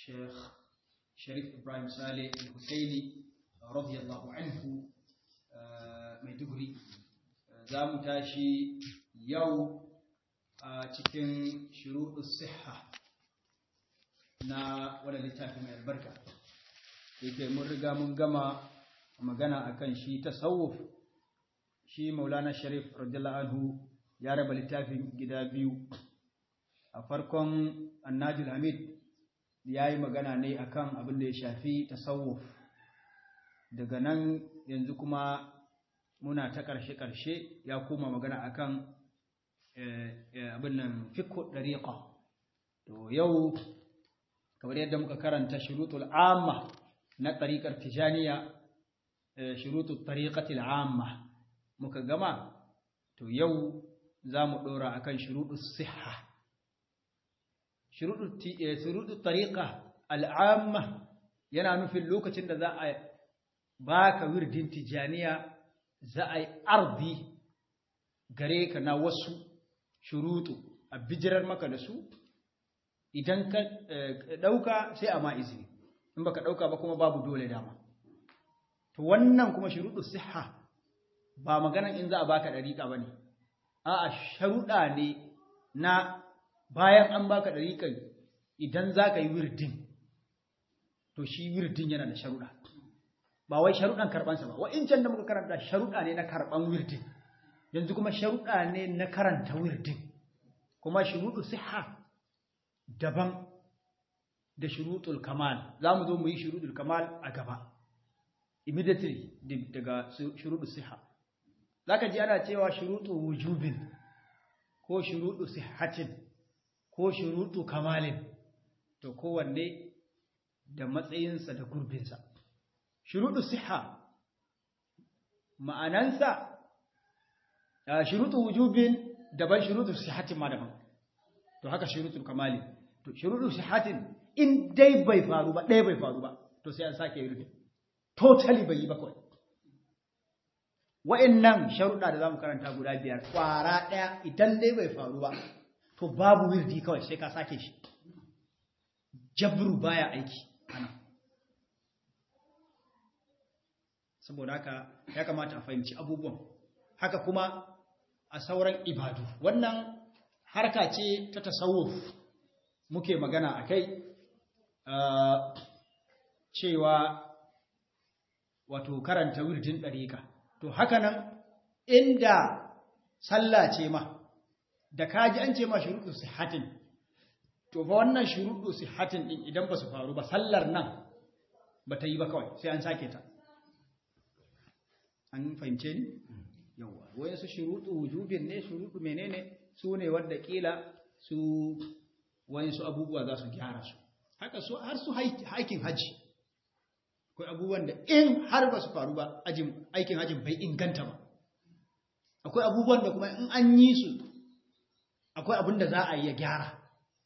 Sheikh Sharif Ibrahim Saleh Al-Husaini radiyallahu anhu Maiduguri. Za mu tashi yau a cikin shuruɗus sihha na wannan littafi mai albarka. Yake mun riga mun gama magana akan shi tasawuf. Shi Maulana Sharif radiyallahu anhu ya raba littafin gida biyu. A farkon Annajul Hamid ya yi magana ne akan abin da ya shafi tasawuf. Daga nan yanzu kuma muna ta ƙarshe-ƙarshe ya koma magana akan abin nan fiqhu dariqa. To yau kamar yadda muka karanta shurutul amma na tariqar tijaniya, shurutul tariqatil amma muka gama, to yau zamu dora akan shurutus sihha. Shurutul tariqa al'amma yana nufin lokacin da za a baka wirdin tijaniya, za a yi ardi gare ka na wasu shurutu a bijirar maka da su. Idan ka ɗauka sai a ma izini, in baka ɗauka ba kuma babu dole dama. To wannan kuma shuruɗu siha ba maganan in za a baka ɗariƙa ba ne, a'a sharuɗa ne na bayan an baka ɗariƙan idan za ka yi wirdin, to shi wirdin yana da sharuɗa. Ba wai sharuɗan karɓansa ba, wa'incan da muka karanta sharuɗa ne na karɓan wirdin, yanzu kuma sharuɗa ne na karanta wirdin. Kuma shuruɗu siha daban da shuruɗul kamal. Za mu zo mu yi shuruɗul kamal a gaba, immediately daga shuruɗu siha. Za ka ji ana cewa shuruɗu wujubin ko shuruɗu sihatin ko shuruɗu kamalin, to kowanne da matsayinsa da gurbinsa. Shuruɗu siha ma'anansa shuruɗu wujubin daban, shuruɗu sihatin ma daban. To haka shuruɗul kamali. To shuruɗu sihatin in dai bai faru ba, ɗaya bai faru ba, to sai an sake yi totally bai yi ba kawai. Wa'annan sharuɗa da zamu karanta guda biyar, ƙwara ɗaya idan dai bai faru ba, to babu wirdi kawai sai ka sake shi. Jabru baya aiki ana. Saboda haka ya kamata a fahimci abubuwan. Haka kuma a sauran ibadu. Wannan harka ce ta tasawuf muke magana a kai, cewa wato karanta wirdin ɗariƙa. To haka nan inda sallah ce ma, da kaji an ce ma shuruɗu sihatin, to fa wannan shuruɗu sihatin ɗin idan ba su faru ba, sallar nan ba ta yi ba kawai sai an sake ta. An fahimce ni? Yawwa, wayansu shuruɗu wujubin ne, shuruɗu menene, su ne wanda kila su wayansu abubuwa za su gyara su. Haka su har su aikin haji. Akwai abubuwan da in har ba su faru ba, aikin hajin bai inganta ba. Akwai abubuwan da kuma in an yi su, akwai abin da za a yi ya gyara.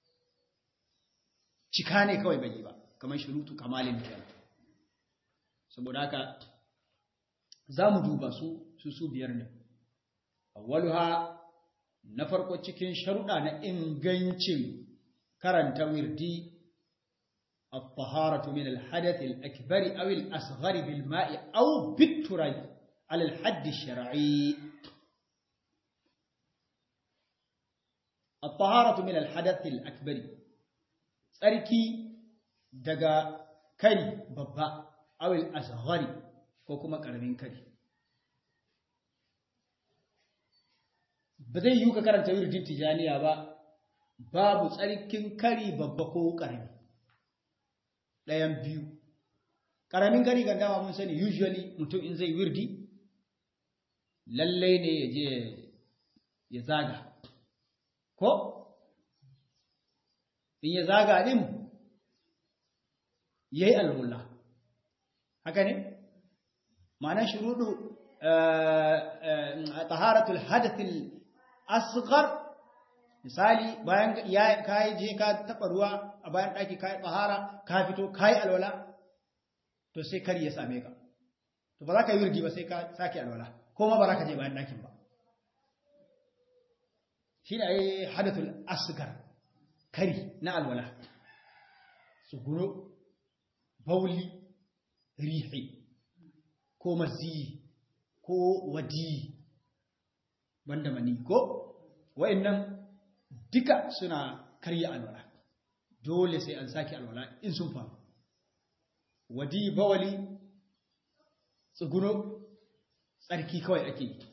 Cika ne kawai bai yi ba, kamar shuruɗu kamalin kenan. Saboda haka za mu duba su biyar ne. Awwaluha, na farko cikin sharuɗa na ingancin karanta wirdi, at-taharatu min al-hadath al-akbar aw al-asghar bil ma'i aw bit turab ala al-hadd ash-shar'i. At-taharatu min al-hadath al-akbar, tsarki daga kari babba, aw al-asghar ko kuma karamin kari. Ba zai yi ka karanta wirdin tijaniya ba babu tsarkin kari babba ko karami, ɗayan biyu. Karamin kari ga dama mun sani usually mutum in zai wirdi lallai ne ya je ya zaga, ko in ya zaga din yayi alwala, haka ne? Ma'ana shuruɗu taharatul hadathil asghar, misali bayan ka je ka taɓa ruwa a bayan ɗaki, ka yi tahara, ka fito ka yi alwala, to sai kari ya same ka, to ba za ka yi wirdi ba sai ka sake alwala, ko ma ba za ka je bayan ɗakin ba. Shi ne hadathul asghar, kari na alwala. tsuguno, bauli, rihi ko mazi ko wadi banda mani ko wa'annan duka suna karya alwala dole sai an saki alwala in sun faru wadi bawali tsuguno tsarki kawai ake yi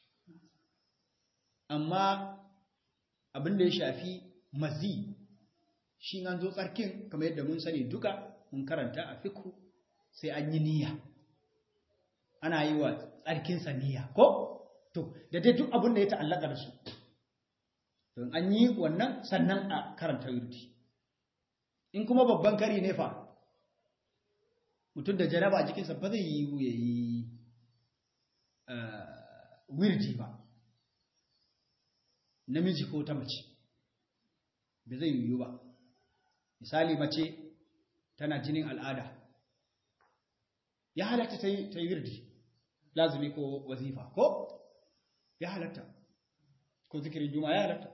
amma abinda ya shafi mazi shi an zo tsarkin kamar yadda mun sani duka mun karanta a fiqh sai an yi niyya ana yi wa tsarkinsa niyya ko to da dai duk abin da ya ta'allaka da su don an yi wannan sannan a karanta wirdi in kuma babban kari ne fa mutum da jaraba a jikinsa ba zai yi wirdi ba namiji ko ta mace ba zai yiwu ba misali mace tana jinin al'ada ya halatta ta yi wirdi lazumi ko wazifa ko ya halatta ko zikirin juma'a ya halatta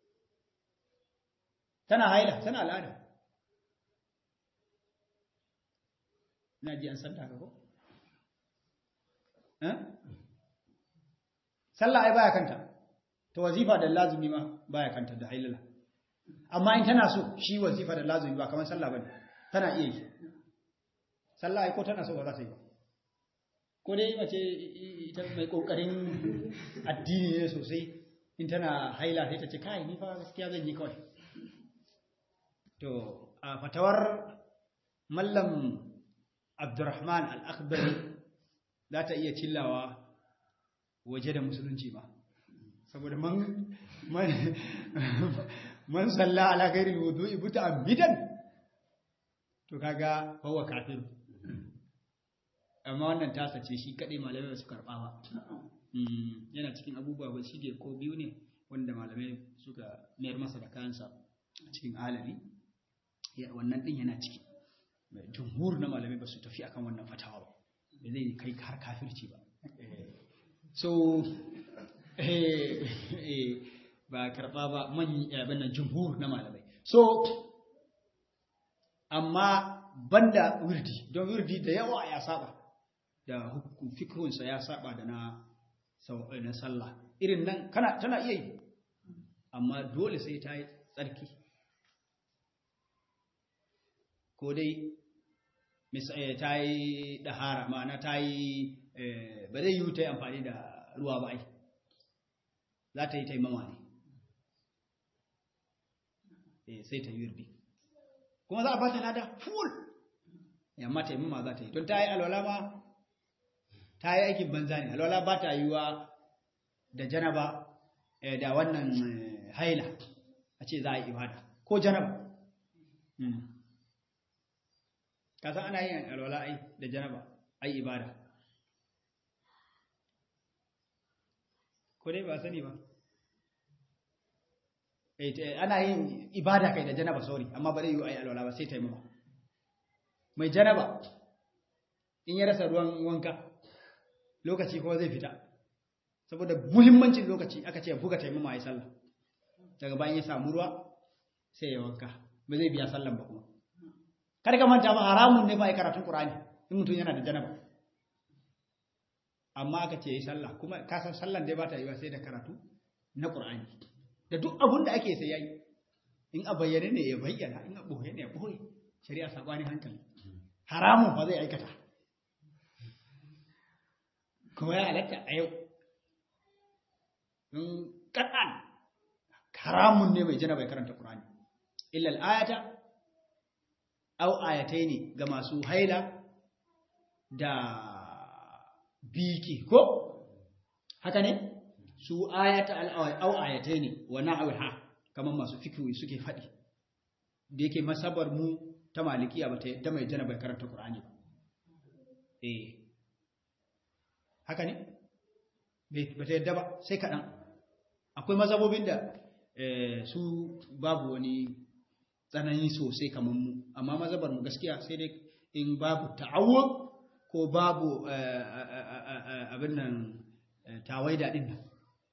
tana haila tana al'ada ina ji an santa ka ko sallah ai baya kanta to wazifa da lazumi ma baya kanta da hailala amma in tana so shi wazifa da lazumi ba kamar sallah bane tana iya yi sallah ai ko tana so ba za ta yi ba ko dai mace ita mai kokarin addini ne sosai in tana haila sai ta ce kai ni fa gaskiya zan yi kawai to a fatawar mallam Abdurrahman al-Akhdari za ta iya cillawa waje da musulunci ba saboda man salla ala ghairi al-wudu'i muta'ammidan to kaga fa huwa kafir amma wannan tasa ce shi kadai malamai ba su karba ba yana cikin abubuwa ba shi da ko biyu ne wanda malamai suka mayar masa da kansa a cikin alami wannan din yana ciki jumhur na malamai ba su tafi akan wannan fatawa ba bai zai kai har kafirci ba so ba karba ba manyan jumhur na malamai so amma banda wirdi don wirdi da yawa ya saba da fikhunsa ya saba da na sallah irin nan tana iya yi amma dole sai ta yi tsarki ko dai ta yi ɗahara ma'ana ta yi ba zai yi ta yi amfani da ruwa ba ai za ta yi taimama ne sai ta yi wirdi kuma za a ba ta lada full yamma taimama za ta yi don ta yi alwala ma ta yi aikin banza ne alwala ba ta yiwuwa da janaba da wannan haila a ce za a yi ibada ko janaba kasan ana yin alwala ai da janaba ai ibada ko dai ba sani ba ana yin ibada kai da janaba sorry amma ba zai yi ai alwala ba sai taimama mai janaba in ya rasa ruwan wanka lokaci kuma zai fita saboda muhimmancin lokaci aka ce buga taimama ya sallah daga bayan ya samu ruwa sai ya wanka ba zai biya sallan ba kuma kada ka manta ba haramun ne ba ya karatun Qur'ani in mutum yana da janaba amma aka ce yi sallah kuma ka san sallan dai ba ta yi ba sai da karatu na Qur'ani da duk abun da ake sai yayi in a bayyane ne ya bayyana in a boye ne ya boye shari'a sabani hankali haramun ba zai aikata kuma ya halatta a yau in kadan haramun ne mai janaba ya karanta Qur'ani illa al-ayata aw ayataini ga masu haila da biki ko haka ne su ayata aw ayataini wa na'awha kaman masu fikri suke fadi da yake masabar mu ta malikiya bata yadda mai janaba ya karanta Qur'ani ba haka ne bata yadda ba sai kadan akwai mazhabobin da su babu wani tsanani sosai kamar mu amma mazhabar mu gaskiya sai dai in babu ta'awud ko babu abin nan tawaida din nan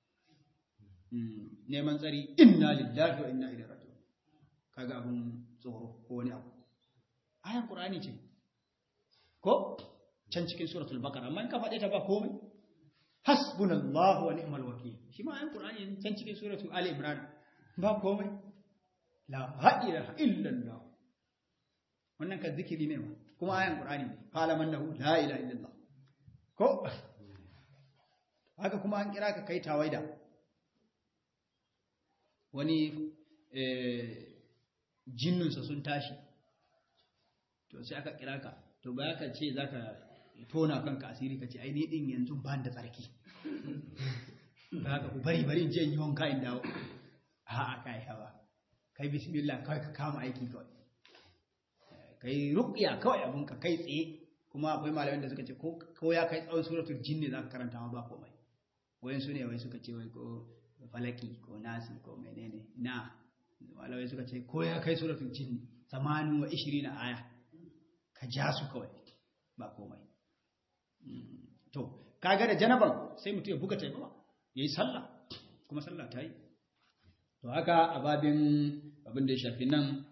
neman tsari inna lillahi wa inna ilaihi raji'un kaga abun tsoro ko wani abu ayan Qur'ani ce ko can cikin suratul baqara amma in ka faɗe ta ba komai hasbunallahu wa ni'mal wakeel shi ma ayan Qur'ani can cikin suratul ali imran ba komai la ilaha illallah wannan ka zikiri ne ma kuma ayan Qur'ani ne qala man lahu la ilaha illallah ko haka kuma an kira ka kai tawaida wani jinnunsa sun tashi to sai aka kira ka to ba ka ce za ka tona kanka asiri ka ce ai ni din yanzu ba da tsarki ba ka ku bari je yi wanka in dawo a'a kai hawa kai bismillah kawai ka kama aiki kawai kai ruqya kawai abunka kai tsaye kuma akwai malamin da suka ce ko ya kai tsawon suratul jinni za ka karanta ma ba komai wayan su ne wai suka ce wai ko falaki ko nasi ko menene na malamai suka ce ko ya kai suratul jinni 28 aya ka ja su kawai ba komai to kaga da janaban sai mutum ya buga taimama yayi sallah kuma sallah ta yi to haka abin da ya shafi nan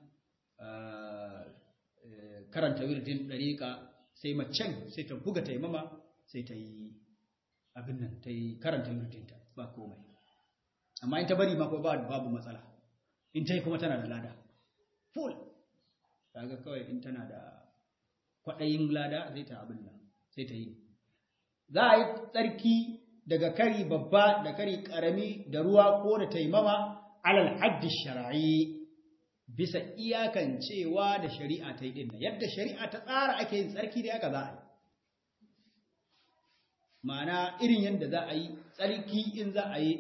karanta wirdin dariqa sai macen sai ta buga taimama sai ta yi abin nan ta yi karanta wirdinta ba komai amma in ta bari ma ko babu matsala in ta yi kuma tana da lada full kaga kawai in tana da kwaɗayin lada zai ta abin nan sai ta yi za a yi tsarki daga kari babba da kari ƙarami da ruwa ko da taimama alal haddi shar'i bisa iyakan cewa da shari'a ta yi dinna yadda shari'a ta tsara ake yin tsarki da haka za a yi ma'ana irin yadda za a yi tsarki in za a yi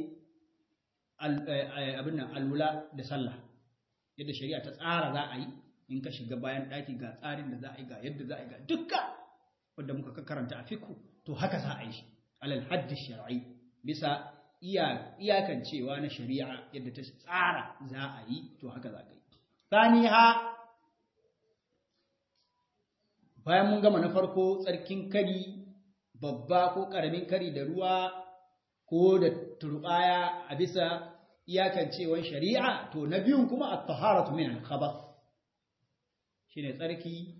abin nan alwala da sallah yadda shari'a ta tsara za a yi in ka shiga bayan ɗaki ga tsarin da za a yi ga yadda za a yi ga dukka wanda muka karanta a fiku to haka za a yi shi alal haddi shar'i bisa iyakan cewa na shari'a yadda ta tsara za a yi to haka za ka yi saniha bayan mun gama na farko tsarkin kari babba ko ƙaramin kari da ruwa ko da turbaya a bisa iyakan cewan shari'a to na biyun kuma at-taharatu min al-khabath shine tsarki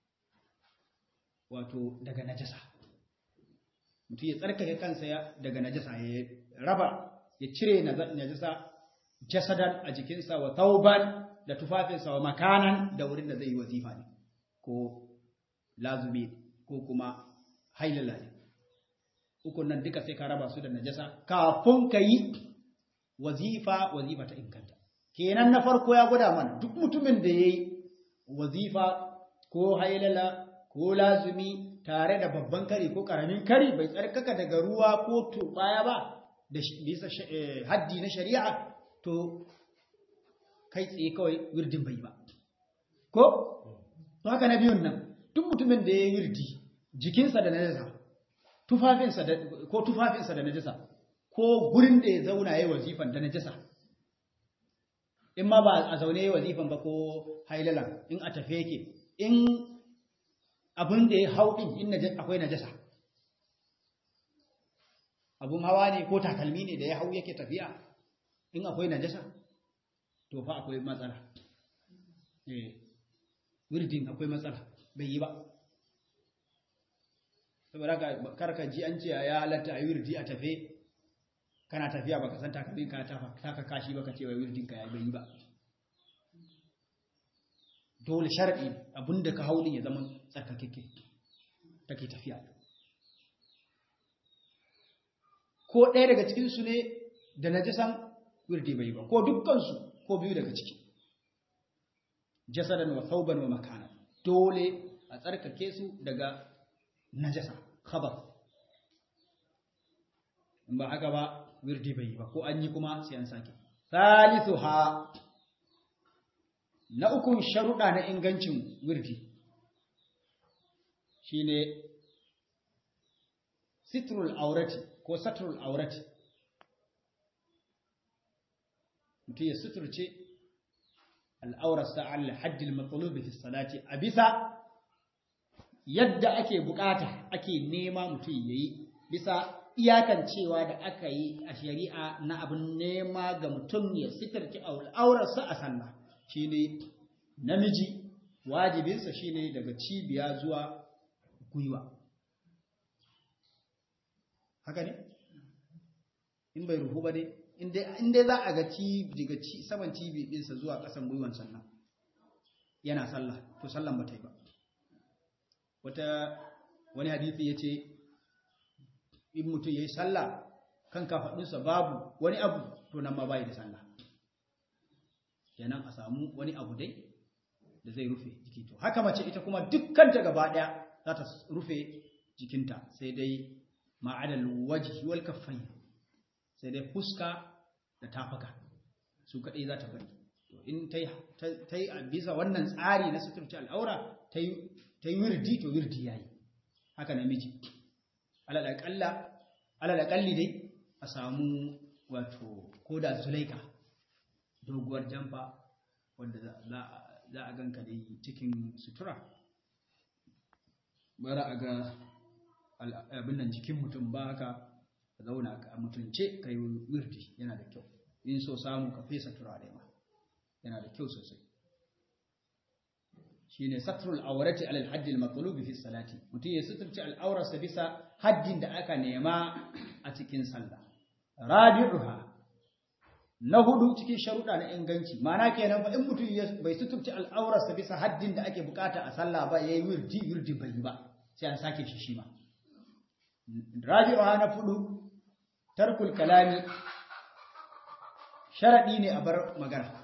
wato daga najasa mutum ya tsarkake kansa daga najasa ya raba ya cire najasa jasadan a jikinsa wa tauban da tufafinsa wa makanan da wurin da zai yi wazifa ne ko lazumi ko kuma hailala ne ukun nan duka sai ka raba su da najasa kafin ka yi wazifa ta inganta kenan na farko ya gwada mana duk mutumin da ya yi wazifa ko hailala ko lazumi tare da babban kari ko karamin kari bai tsarkaka daga ruwa ko turbaya ba da bisa haddi na shari'a to kai tsaye kawai wirdin bai ba ko to haka na biyun nan duk mutumin da ya yi wirdi jikinsa da najasa tufafinsa da najasa ko gurin da ya zauna ya yi wazifan da najasa in ma ba a zaune ya yi wazifan ba ko hailalan in a tafe yake in abin da ya hau ɗin in akwai najasa abun hawa ne ko takalmi ne da ya hau yake tafiya in akwai najasa to fa akwai matsala wirdin akwai matsala bai yi ba saboda karka ji an ce ya halatta a wirdi a tafe kana tafiya baka san takalmin ka taka kashi baka ce wai wirdin ka ya bai yi ba dole sharadi abinda ka haulin ya zama tsarkakeke take tafiya ko ɗaya daga cikin su ne da najisan wirdi bai ba ko dukkan su ko biyu daga ciki jasadan wa thawban wa makana dole a tsarkake su daga najasa khabar in ba haka ba wirdi bai ba ko an yi kuma sai an sake salisuha na ukun sharuɗa na ingancin wirdi shine sitrul aurati ko satrul aurati mutum ya suturce al'aurarsa ala haddil matsalobi fi salati a bisa yadda ake bukata ake nema mutum ya yi bisa iyakan cewa da aka yi a shari'a na abin nema ga mutum ya suturce al'aurarsa a sallah shi ne namiji wajibinsa shine daga cibiya zuwa gwiwa. Haka ne? In bai ruhu ba ne, inda za a ga daga saman cibi ɗinsa zuwa ƙasan gwiwan sannan yana sallah, to sallan ba ta yi ba. Wani hadithi ya ce, in mutum ya yi sallah kan kafaɗinsa babu wani abu, to nan ma bai da sallah. Kenan a samu wani abu dai da zai rufe jiki. To haka mace ita kuma dukkanta gaba ɗaya za ta rufe jikinta, sai dai ma'adal wajhi wal kaffayn, sai dai fuska da tafaka su kaɗai za ta bari. To in ta yi a bisa wannan tsari na suturci al'aura ta yi wirdi, to wirdi ya yi. Haka namiji alalaƙalli dai a samu wato ko da zulaika, doguwar jamfa wanda za a ganka dai cikin sutura, bara a ga abin nan jikin mutum ba haka zauna a mutunce ka yi wirdi, yana da kyau. In so samu ka fesa turare ma yana da kyau sosai. Shine satrul awrati alal haddil matlubi fi salati, mutum ya suturci al'aurarsa bisa haddin da aka nema a cikin sallah. Rabi'uha, na hudu cikin sharuɗa na inganci, ma'ana kenan fa in mutum bai suturci al'aurarsa bisa haddin da ake bukata a sallah ba, yayi wirdi bai ba, sai an sake shi ma. Rabi'uha na hudu, tarkul kalami, sharadi ne a bar magana.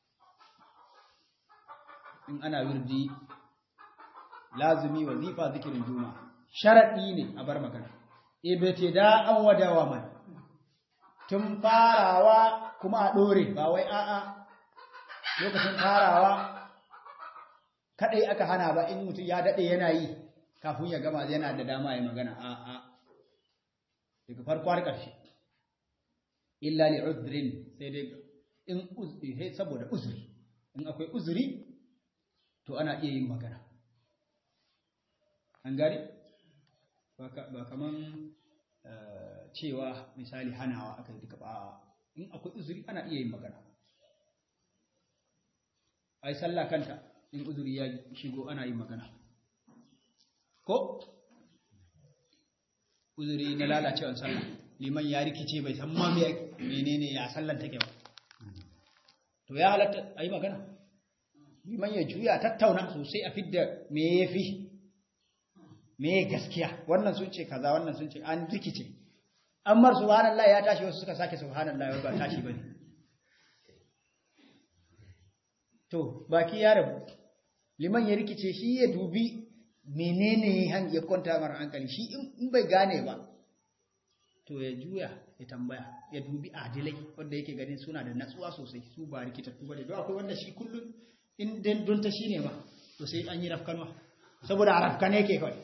In ana wirdi, lazimi, wazifa, zikirin juma'a, sharadi ne a bar magana. Ibtida'an wa dawaman, tun farawa kuma a dore, ba wai a'a lokacin farawa kadai aka hana ba, in mutum ya dade yana yi kafin ya gama yana da dama ya magana, a'a daga farko har ƙarshe. Illa li udhrin, sai dai in uzuri, saboda uzuri, in akwai uzuri to ana iya yin magana. An gari ba kaman cewa misali hanawa aka yi duka ba, in akwai uzuri ana iya yin magana. Ai sallah kanta in uzuri ya shigo ana yin magana, ko uzuri na lalacewar sallah, liman ya rikice bai san ma menene ya sallar take ba, to ya halatta a yi magana. Liman ya juya tattauna sosai a fidda me ya fi, me gaskiya, wannan sun ce kaza, wannan sun ce an rikice. Ammar subhanallah ya tashi, wasu suka sake subhanallah ba tashi bane. To baki ya rabu, liman ya rikice, shi ya dubi menene ya kwanta mara hankali, shi in bai gane ba to ya juya ya tambaya, ya dubi adilai wanda yake ganin suna da natsuwa sosai, su ba rikitattu bane. Don akwai wanda shi kullum in don ta shine ba, to sai an yi rafkanwa, saboda a rafkane yake kawai.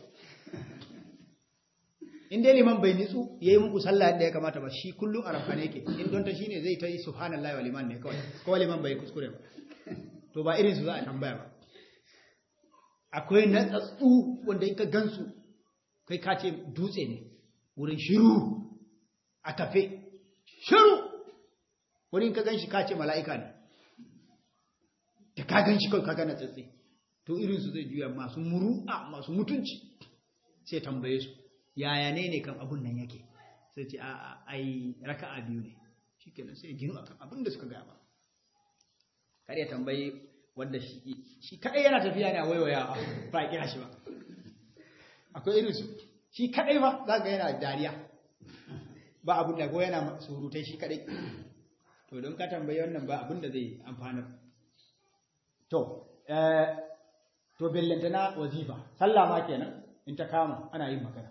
In dai liman bai nitsu yayi muku sallah yadda ya kamata ba, shi kullum a rafkane yake. In don ta shine zai ta yi subhanallahi wa liman ne kawai liman bai kuskure ba, to ba irin su za a tambaya ba. Akwai natsatsu wanda in ka gansu kai ka ce dutse ne, wurin shiru a tafe, shiru, wurin ka ganshi ka ce mala'ika ne, da ka ganshi kawai ka gana tsatsi. To irinsu zai juya, masu muru'a, masu mutunci, sai tambaye su yaya ne kan abun nan yake, sai ce ai raka'a biyu ne, shikenan sai ginu akan abin da suka gaya ba. Kar ya tambaye wanda shi kadai yana tafiya ne a waiwaya ba kira shi ba. Akwai irinsu, shi kadai ba za ga yana dariya, ba abun da ko yana surutai shi kadai. To don ka tambaye wannan ba abun da zai amfanar. To bellantana wazifa, sallah ma kenan in ta kama ana yin magana.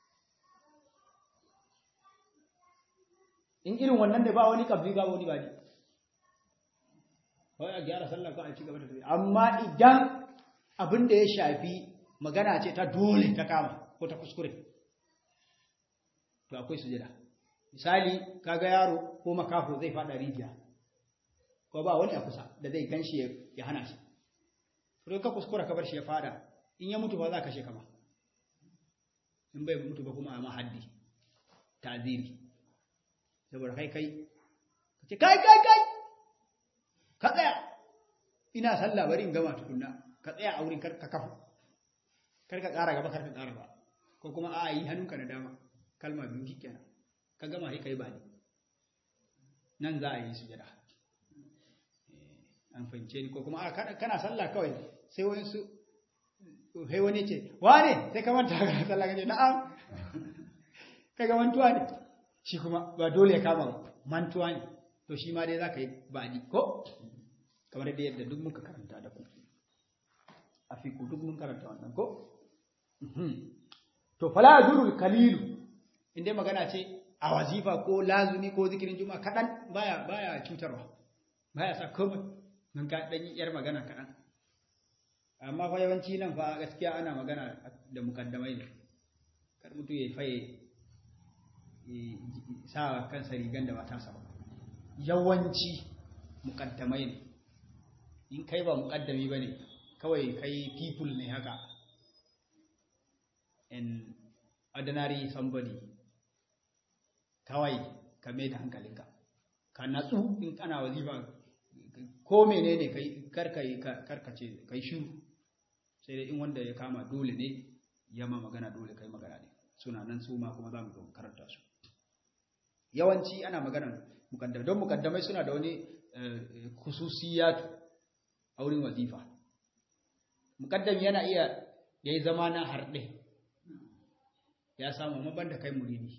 In irin wannan da ba wani kabri ba wani badi, kawai a gyara sallah ko a ci gaba da tafiya. Amma idan abin da ya shafi magana ce ta dole ta kama ko ta kuskure, to akwai sujada. Misali kaga yaro ko makafo zai fada rijiya, ko ba wani a kusa da zai ganshi ya hana shi, to ka kuskura ka bar shi ya fada, in ya mutu ba za ka kashe ka ba, in bai mutu ba kuma a mahaddi ta'ziri, saboda kai ka tsaya ina sallah bari in gama tukunna, ka tsaya a wurin kar ka kafu kar ka ƙara gaba kar ka ƙara ba ko kuma a yi hannunka na dama kalma biyu shikenan ka gama sai kai bani nan za a yi sujada an fahimce ni ko kuma a kana sallah kawai sai wani ce wane sai ka manta ka sallah kace na'am kaga mantuwa ne shi kuma ba dole ya kama mantuwa ne to shi ma dai za ka yi bani ko kamar da yadda duk muka karanta da ku a fiku duk mun karanta wannan ko to fala yadurul kalilu inda magana ce a wazifa ko lazumi ko zikirin juma'a kadan baya cutarwa baya sa komai mun ka dan yar magana kadan amma fa yawanci nan fa gaskiya ana magana da mukaddamai ne kar mutu yayi faye sa kansa rigan da ba ta sa ba yawanci mukaddamai ne in kai ba mukaddami bane kawai kai people ne haka an ordinary somebody kawai ka mai da hankalinka ka natsu in kana wazifa ko menene kai karkace kai shiru sai dai in wanda ya kama dole ne ya ma magana dole kai magana ne suna nan su ma kuma za mu zo karanta su yawanci ana magana mukaddamai don mukaddamai suna da wani khususiyatu a wurin wazifa mukaddami yana iya yayi zama na harɗe ya samu maban da kai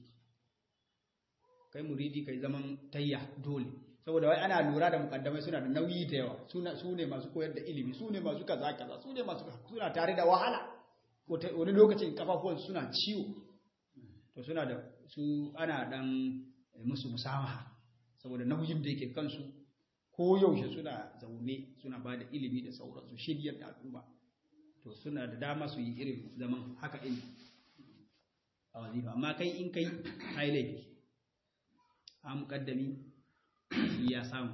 muridi kai zaman tayya dole saboda wai ana lura da mukaddamai suna da nauyi da yawa su ne masu koyar da ilimi su ne masu kaza su ne masu suna tare da wahala wani lokacin kafafuwan suna ciwo to suna da su ana dan musu musamaha saboda nauyin da yake kansu ko yaushe suna zaune suna ba da ilimi da sauransu shiryar da al'umma to suna da dama su yi irin zaman haka ilimi a wazifa amma kai in kai laifi a mukaddami ya samu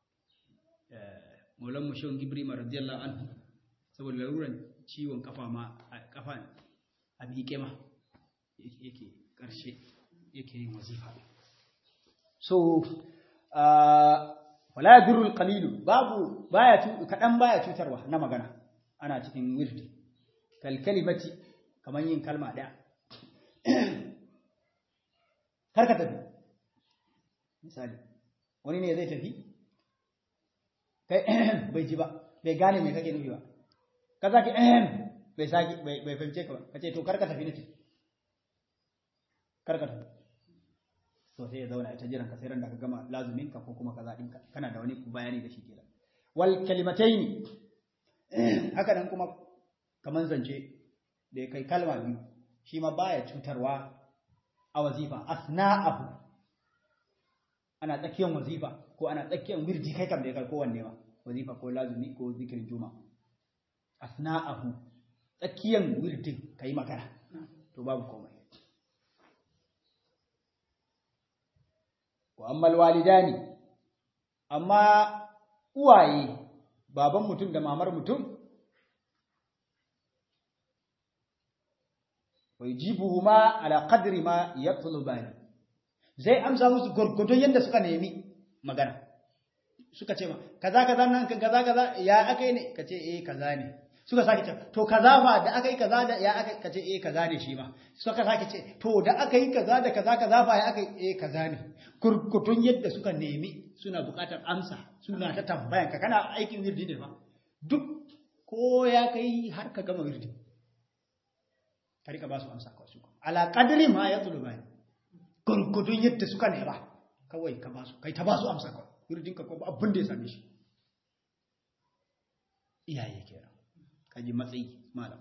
maulan mushon gibrima radiyallahu anhu saboda laruran ciwon kafa a miƙe ma yake ƙarshe yake yin wazifa so wala yadurul qalilu kadan baya cutarwa na magana ana cikin wirdi kal kalimati kaman yin kalma daya karka tafi misali wani ne zai tafi kai bai ji ba bai gane me kake nufi ba ka zaki bai fahimce ka ba kace to karka tafi nace karka tafi to sai ya zauna ta jiran ka sai ran da ka gama lazumin ka ko kuma kaza dinka kana da wani bayani da shi kenan wal kalimataini haka nan kuma kaman zance da kai kalma biyu shi ma baya cutarwa a wazifa asna'ahu ana tsakiyar wazifa ko ana tsakiyar wirdi kai kam da kai kowanne ma wazifa ko lazumi ko zikirin juma'a asna'ahu tsakiyar wirdin kai magana to babu komai wa ammal walidani amma uwaye baban mutum da mamar mutum wajibuhuma ala qadri ma yatlubani zai amsa musu gurgudun yanda suka nemi magana suka ce ma kaza nan kaza ya akai ne kace kaza ne suka sake ce to kaza ba da akai kaza da ya akai kace kaza ne shi ma suka sake ce to da akai kaza da kaza ba ya akai kaza ne gurgudun yadda suka nemi suna bukatar amsa suna ta tambayan ka kana aikin wirdi ne fa duk ko ya kai har ka gama wirdi ka rika ba su amsa kawai su ala qadri ma yatlubani gurgudun yadda suka nema kawai ka ba su kai ta ba su amsa kawai wirdin ka ko abin da ya same shi iyaye kenan kaji matsayi malam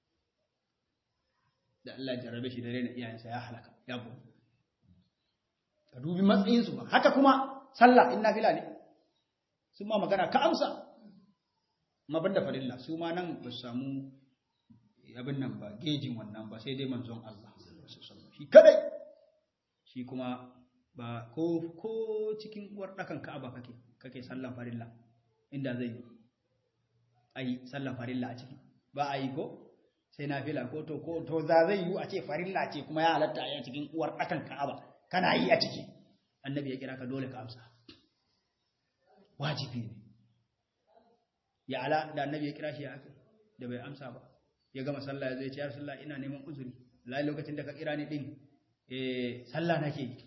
da Allah ya jarabe shi da rena iyayensa ya halaka ya bu ka dubi matsayin su ba haka kuma sallah in nafila ne sun ma magana ka amsa mabanda farilla su ma nan ba su samu abin nan ba gejin wannan ba sai dai manzon Allah shi kadai shi kuma ba ko cikin uwar dakan Ka'aba kake sallan farilla inda zai ai sallan farilla a ciki ba a yi ko sai nafila ko to za zai yi a ce farilla ce kuma ya halatta a cikin uwar dakan Ka'aba kana yi a ciki annabi ya kira ka dole ka amsa wajibi ne ya ala da annabi ya kira shi ya aka da bai amsa ba ya gama sallah zai ce ya sallah ina neman uzuri lai lokacin da ka kira ni din sallah nake yi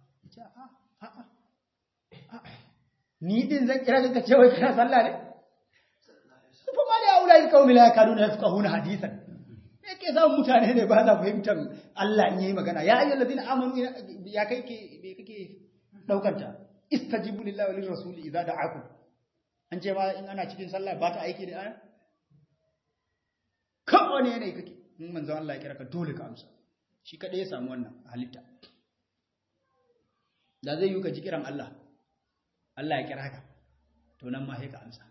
ni din zan kira ka ce wai kana sallah ne fa ma da ulai qaumi la yakaduna yafqahuna hadithan yake samun mutane ne ba za fahimtar Allah in yayi magana ya ayyuhal ladina amanu ya kai kake daukanta istajibu lillahi wa lirrasuli idza da'akum an ce ma in ana cikin sallah ba ta aiki da aya kawai ne yanayi kake in manzon Allah ya kira ka dole ka amsa shi kadai ya samu wannan halitta da zai yi ka ji kiran Allah Allah ya kira ka to nan ma sai ka amsa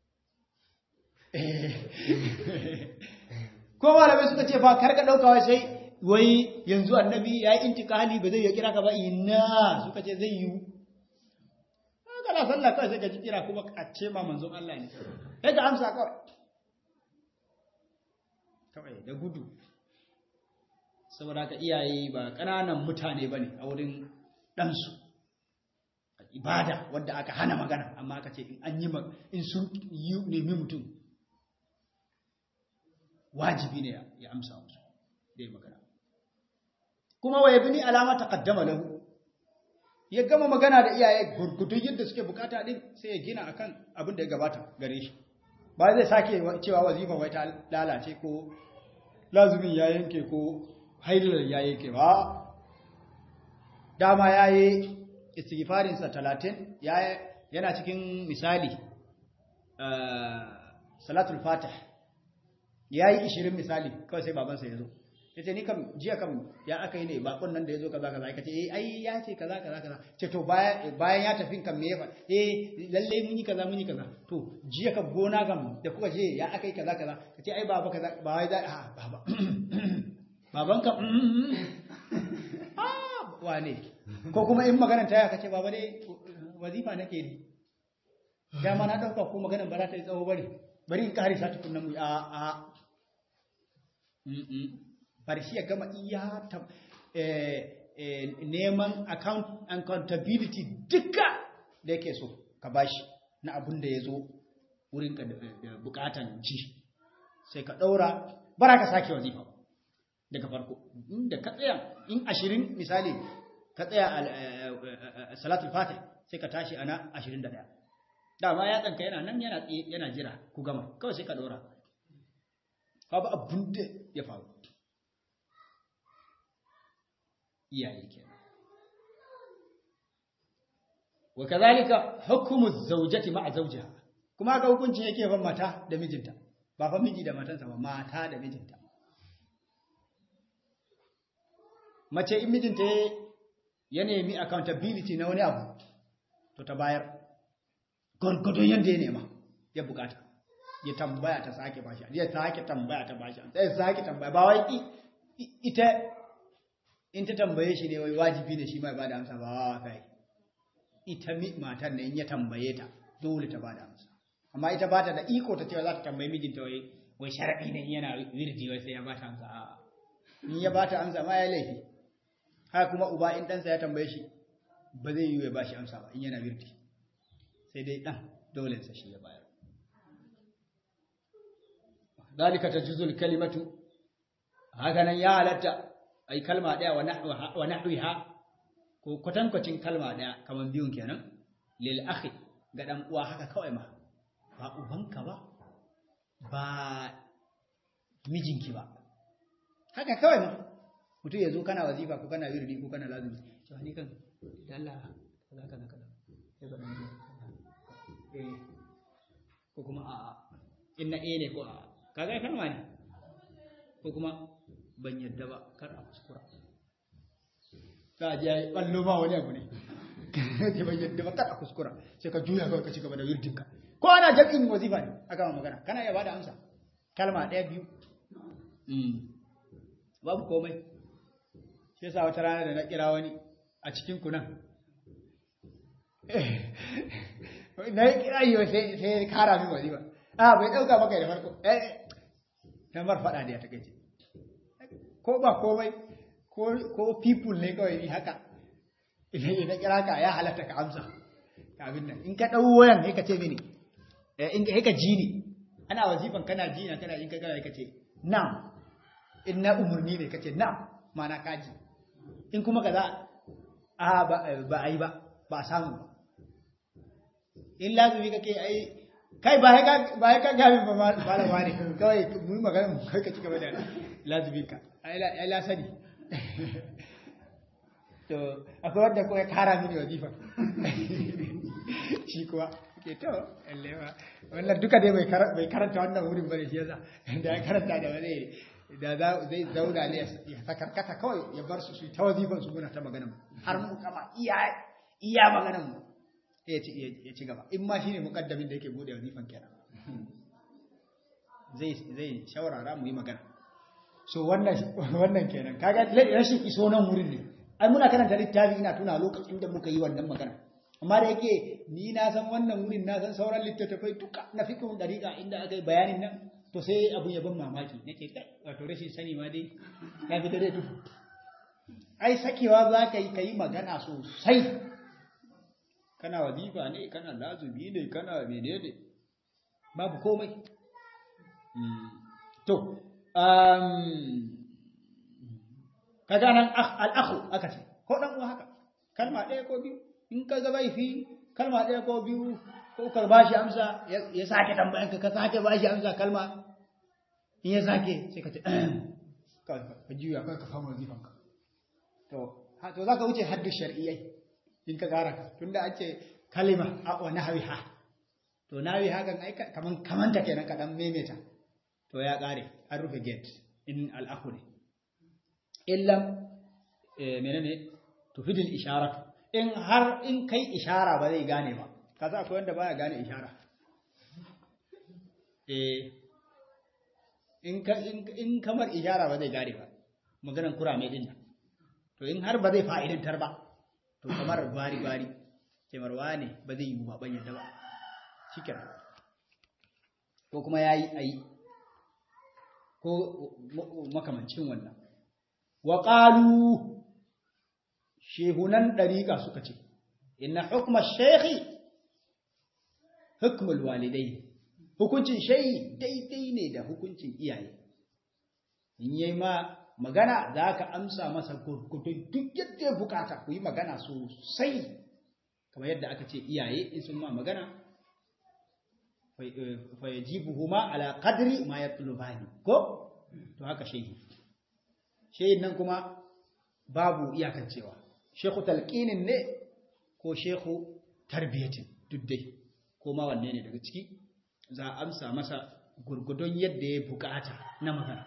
ko malamai suka ce fa kar ka dauka wai sai wai yanzu annabi ya yi intikali ba zai ya kira ka ba ina suka ce zai yi kana sallah kai sai ka ji kira kuma a ce ma manzon Allah ne sai ka amsa kawai da gudu saboda ka iyaye ba kananan mutane bane a wurin ɗansu ibada wadda aka hana magana amma aka ce in an yi in sun yi nemi mutum wajibi ne ya amsa musu dai magana kuma wa yabni alama taqaddama lahu ya gama magana da iyaye gurgudun yadda suke bukata din sai ya gina akan abin da ya gabata gare shi ba zai sake cewa wazifa wai ta lalace ko lazumin ya yanke ko haidar ya yanke ba dama yayi istighfarin sa 30 yana cikin misali salatul fatih yayi 20 misali kawai sai babansa ya zo yace ni kam jiya kam ya aka yi ne bakon nan da yazo kaza kaza kace ai ya ce kaza kaza kaza ce to bayan ya tafi kam me ya fa lalle mun yi kaza to jiya kam gona kam da kuka je ya aka yi kaza kaza kace ai baba kaza ba wai baba baban kam wane ko kuma in maganar ta ya kace baba dai wazifa nake ne dama na dauka ko maganar ba za ta yi tsawo bari in kare sa tukunna mu bari shi ya gama iya neman accountability duka da yake so ka bashi na abin da ya zo wurin ka da bukatan ji sai ka daura bara ka sake wazifa daga farko inda ka tsaya in 20 misali ka tsaya salatul fatih sai ka tashi ana 21 dama ya tsanka yana nan yana jira ku gama kawai sai ka daura babu abin da ya faru iyaye kenan wa kadhalika hukmu az-zawjati ma'a zawjiha kuma ga hukuncin yake ban mata da mijinta ba fa miji da matansa ba mata da mijinta mace in mijinta ya nemi accountability na wani abu to ta bayar gurgudun yanda ya nema ya bukata ya tambaya ta sake bashi ya sake tambaya ta bashi sai sake tambaya ba wai ita in ta tambaye shi ne wai wajibi ne shi mai bada amsa ba kai ita matar ne in ya tambaye ta dole ta bada amsa amma ita ba ta da iko ta cewa za ta tambayi mijinta wai sharadi ne yana wirdi wai sai ya bata amsa a in ya bata amsa ma ya laifi haka kuma uba in ɗansa ya tambaye shi ba zai yi ya bashi amsa ba in yana wirdi sai dai ɗan dole sa shi ya bayar dalika tajuzul kalimatu haka nan ya halatta ai kalma daya wa nahwiha ko kwatankwacin kalma daya kaman biyun kenan lil akhi ga dan uwa haka kawai ma ba ubanka ba mijinki ba haka kawai ma mutum yazo kana wazifa ko kana wirdi ko kana lazimi to ni kan da Allah kaza sai ga dan ko kuma a inna ne ko a kaga kalma ne ko kuma ban yadda ba kar a kuskura ka je ballo ba wani abu ne ke ban yadda ba kar a kuskura sai ka juya kawai ka ci gaba da wirdinka ko ana jami'in wazifa ne aka magana kana iya bada amsa kalma ɗaya biyu babu komai shi yasa wata rana da na kira wani a cikin ku nan na kira yi sai kara min wazifa bai dauka maka da farko kamar fada da ya take ce ko ba komai ko people ne kawai ni haka idan na kira ka ya halatta ka amsa ka abin nan in ka dau wayan sai ka ce mini in ka ji ni ana wazifan kana ji na kana in ka kana kace na'am in na umurni ne kace na'am mana kaji in kuma kaza a ba ai ba samu ba in lazumi kake ai kai ba ka gabi ba malama ne kawai mu magana mu kai ka cika da lazumi ka ai la sani to akwai wanda ko ya kara mini wazifa shi kuwa ke to allewa wannan duka dai bai karanta wannan wurin bane shi yasa da ya karanta da wani da zai zauna ne ya sakarkata kawai ya bar su ta wazifan su muna ta magana har mu kama iya magana mu ya ci gaba in ma shine mukaddamin da yake bude wazifan kenan zai shawarara mu yi magana so wannan kenan kaga rashin iso nan wurin ne ai muna karanta littafi ina tuna lokacin da muka yi wannan magana amma da yake ni na san wannan wurin na san sauran littattafai duka na fiqhun dariqa inda aka yi bayanin nan to sai abun ya ban mamaki nake kai wato rashin sani ma dai ya fi dare duhu ai sakewa za ka yi magana sosai kana wazifa ne kana lazumi ne kana menene babu komai to kaga nan al-akhu aka ce ko dan uwa haka kalma ɗaya ko biyu in ka ga bai fi kalma ɗaya ko biyu ko ka bashi amsa ya sake tambayan ka sake bashi amsa kalma in ya sake sai ka ce ka juya ka kama wazifan ka to zaka wuce haddu shar'iyyai in ka gara tunda an ce kalima wa nahwiha to nahwiha kan ai kaman ta kenan ka dan memeta to ya kare an rufe gate in al-akhu ne illam menene tufidil isharat in har in kai ishara ba zai gane ba kaza akwai wanda baya gane ishara in kamar ishara ba zai gane ba maganar kurame din nan to in har ba zai fa'idantar ba to kamar gwari kemarwa ne ba zai yi ba ban yadda ba shikenan ko kuma yayi ayi ko makamancin wannan wa qalu shehunan dariqa suka ce inna hukma shaykhi hukmul walidai hukuncin shayi daidai ne da hukuncin iyaye in yayi ma magana zaka amsa masa gurgudun duk yadda ya bukata ku yi magana sosai kamar yadda aka ce iyaye in sun ma magana fa yajibuhuma ala qadri ma yatlubani ko to haka shehin nan kuma babu iyakancewa shekhu talqinin ne ko shekhu tarbiyatin duk dai ko ma wanne ne daga ciki za a amsa masa gurgudun yadda ya bukata na magana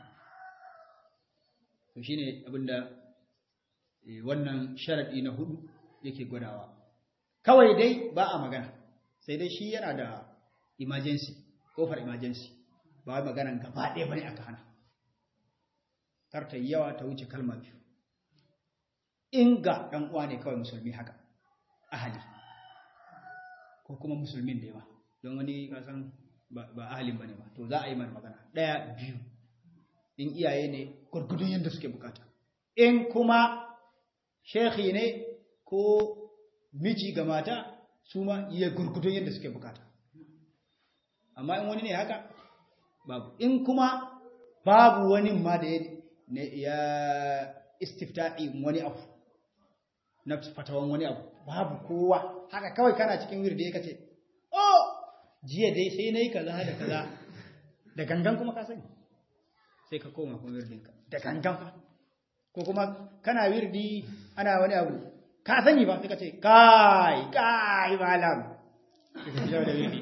to shine abinda wannan sharadi na 4 yake gwadawa kawai dai ba a magana sai dai shi yana da emergency kofar emergency ba maganan gaba ɗaya bane aka hana tarta yawa ta wuce kalma biyu in ga ɗan uwa ne kawai musulmi haka ahali ko kuma musulmin da yawa don wani kasan ba ahalin bane ba to za a yi mana magana ɗaya biyu in iyaye ne gurgudun yadda suke bukata in kuma shekhi ne ko miji ga mata su ma iya gurgudun yadda suke bukata amma in wani ne haka babu in kuma babu wani ma da ya istifta'i wani abu na fatawan wani abu babu kowa haka kawai kana cikin wirdi ya kace oh jiya dai sai nayi kaza da kaza da gangan kuma ka sani sai ka koma kuma wirdinka da gangan fa ko kuma kana wirdi ana wani abu ka sani ba sai ka ce kai malam sai ka jawo da wirdi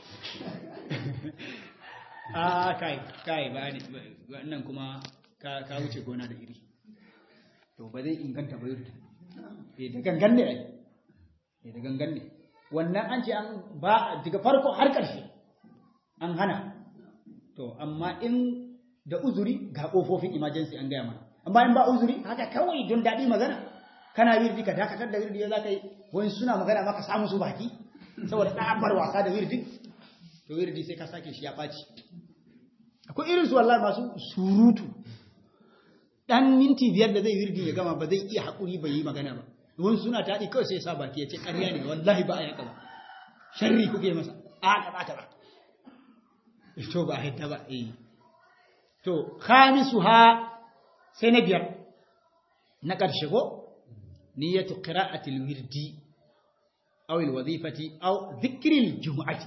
kai ba ne wannan kuma ka wuce gona da iri to ba zai inganta ba wirdi da gangan ne da gangan ne wannan an ce an ba daga farko har ƙarshe an hana to amma in da uzuri ga ƙofofin emergency an gaya mana amma in ba uzuri haka kawai don daɗi magana kana wirdi ka dakatar da wirdi ya za ka yi wani suna magana maka samu su baki saboda ɗabar wasa da wirdi to wirdi sai ka sake shi ya ɓaci akwai irin su wallahi masu surutu ɗan minti 5 da zai wirdi ya gama ba zai iya haƙuri bai yi magana ba wani suna taɗi kawai sai sa baki ya ce ƙarya ne wallahi ba a yaka ba sharri kuke masa a ka ba to ba yadda ba to khamisuha sai na biyar na ƙarshe ko niyyatu qira'atil wirdi aw al wazifati aw dhikril jumu'ati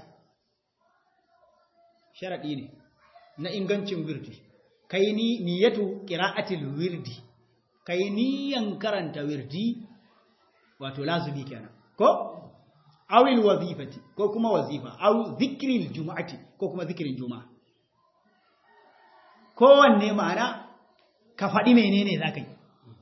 sharadi ne na ingancin wirdi kai ni niyyatu qira'atil wirdi kai niyan karanta wirdi wato lazimi kenan ko aw al wazifati ko kuma wazifa aw dhikril jumu'ati ko kuma zikirin juma'a kowanne ma'ana ka faɗi menene za ka yi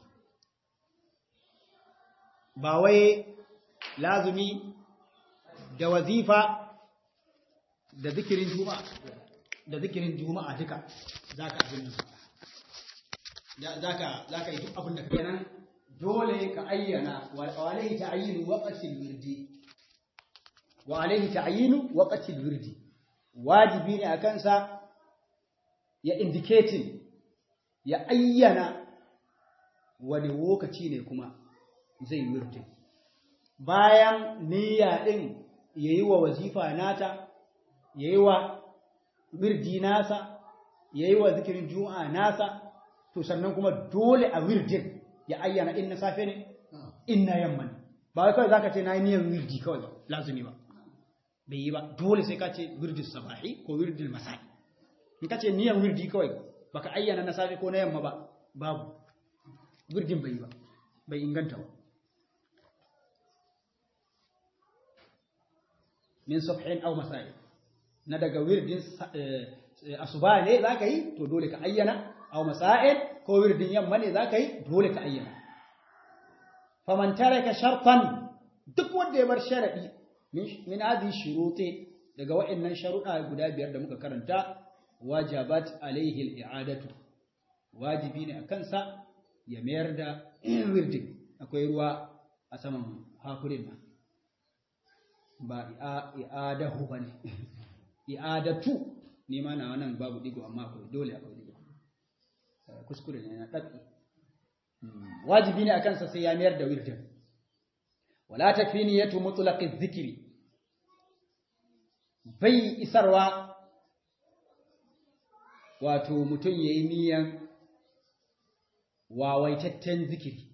ba wai lazumi da wazifa da zikirin juma'a duka za ka abin nan za ka yi duk abin da kenan dole ka ayyana wa alaihi ta'yinu waqtil wirdi wa alaihi ta'yinu waqtil wirdi wajibi ne akan sa ya indicating ya ayyana wani lokaci ne kuma zai wirdi bayan niyya din yayi wa wazifa nata yayi wa wirdi nasa yayi wa zikirin juma'a nasa to sannan kuma dole a wirdin ya ayyana in na safe ne in na yamma ne ba wai kawai zaka ce na yi niyyar wirdi kawai lazumi ba bai yi ba dole sai ka ce wirdin sabahi ko wirdin masai in ka ce niyyar wirdi kawai baka ayyana na safe ko na yamma ba babu wirdin bai yi ba bai inganta ba min subhin aw masai na daga wirdin asuba ne zaka yi to dole ka ayyana aw masai ko wirdin yamma ne zaka yi dole ka ayyana faman taraka shartan duk wanda ya bar sharadi min hadhihi shuruti daga wa'annan sharuɗa guda biyar da muka karanta wajabat alaihi al-i'adatu wajibi ne akan sa ya mayar da wirdin akwai ruwa a saman hakurin nan ba i'adahu bane i'adatu ne ma na wannan babu digo amma akwai dole akwai digo kuskure ne na dabi wajibi ne akan sa sai ya mayar da wirdin wala takfi niyatu mutlaqi dhikri bai isarwa wato mutum yayi niyan wawaitaccen zikiri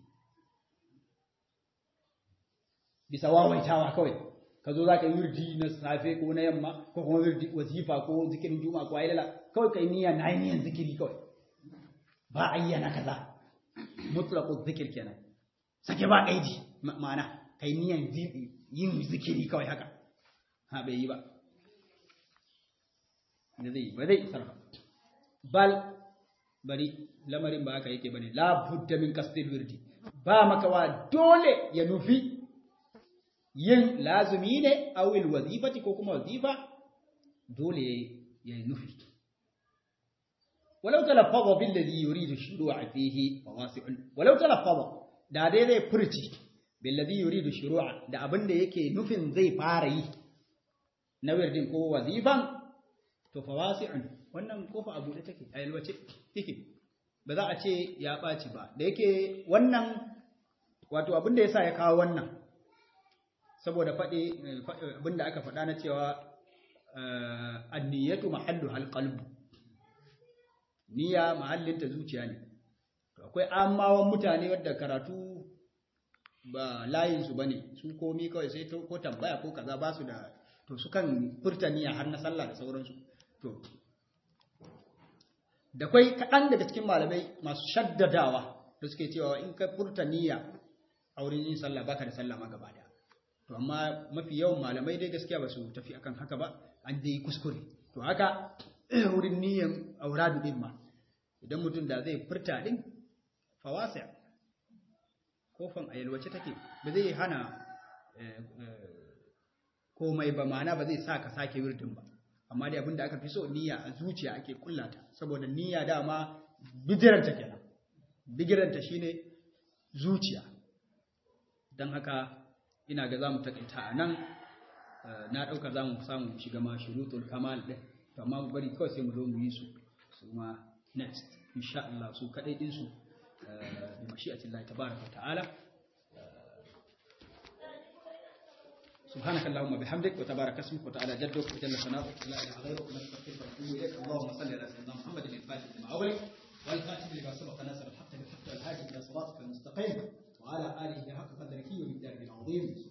bisa wawaitawa kawai ka zo za ka yi wirdi na safe ko na yamma ko kuma wirdi wazifa ko zikirin juma'a ko ayyala kawai ka yi niyya na niyan zikiri kawai ba ayyana kaza mutlaqu zikir kenan sake ba kaidi ma'ana kai niyan yin zikiri kawai haka ha bai yi ba da zai ba zai sarfa bal bari lamarin ba haka yake bane la budda min qasdil wirdi ba makawa dole ya nufi yin lazumi ne awil wazifati ko kuma wazifa dole ya nufi walau talaffaza bil ladhi yuridu shuru'a fihi fawasi'un walau talaffaza da dai zai furci bil ladhi yuridu shuru'a da abinda yake nufin zai fara yi na wirdin ko wazifan to fawasi'un wannan kofa abu da take a yalwace take ba za a ce ya ɓaci ba da yake wannan wato abinda yasa ya kawo wannan saboda faɗi abinda aka faɗa na cewa anniyatu mahallu halqalbu niyya mahallinta zuciya ne to akwai ammawan mutane wadda karatu ba layin su bane su komi kawai sai ko tambaya ko kaza ba su da to su kan furta niyya har na sallah da sauransu to da kai kaɗan daga cikin malamai masu shaddadawa da suke cewa in ka furta niyya a wurin yin sallah baka da sallah ma gaba daya to amma mafi yawan malamai dai gaskiya ba su tafi akan haka ba an dai kuskure to haka wurin niyyan auradu din ma idan mutum da zai furta din fawasi kofan ayalwace take ba zai hana komai ba ma'ana ba zai sa ka sake wirdin ba amma dai abinda aka fi so niyya a zuciya ake kullata saboda niyya dama bigiranta kenan bigiranta shine zuciya dan haka ina ga zamu takaita anan na dauka zamu samu shiga ma shurutul kamal din to amma mu bari kawai sai mu zo mu yi su ma next insha Allah su kadai din su bi mashi'atillahi tabaaraka ta'ala سبحانك اللهم وبحمدك وتبارك اسمك وتعالى جدك وجل ثناؤك لا اله غيرك ونستغفرك ونتوب اليك اللهم صل على سيدنا محمد الفاتح لما أغلق والخاتم لما سبق ناصر الحق بالحق والهادي الى صراطك المستقيم وعلى اله حق قدره ومقداره العظيم